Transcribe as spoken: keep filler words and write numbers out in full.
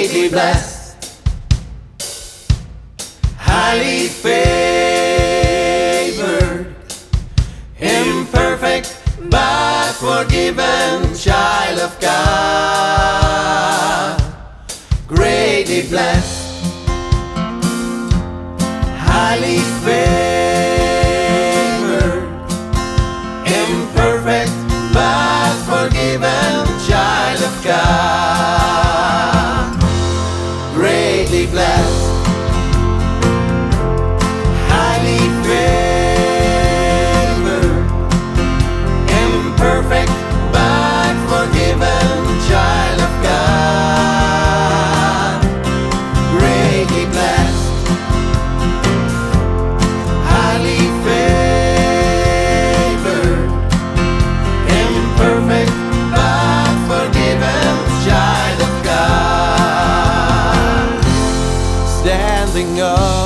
greatly blessed, highly favored, imperfect but forgiven child of God, greatly blessed, highly favored, imperfect but forgiven child of God, greatly blessed, highly favored, imperfect but forgiven child of God, greatly blessed, highly favored, imperfect but forgiven child of God, standing up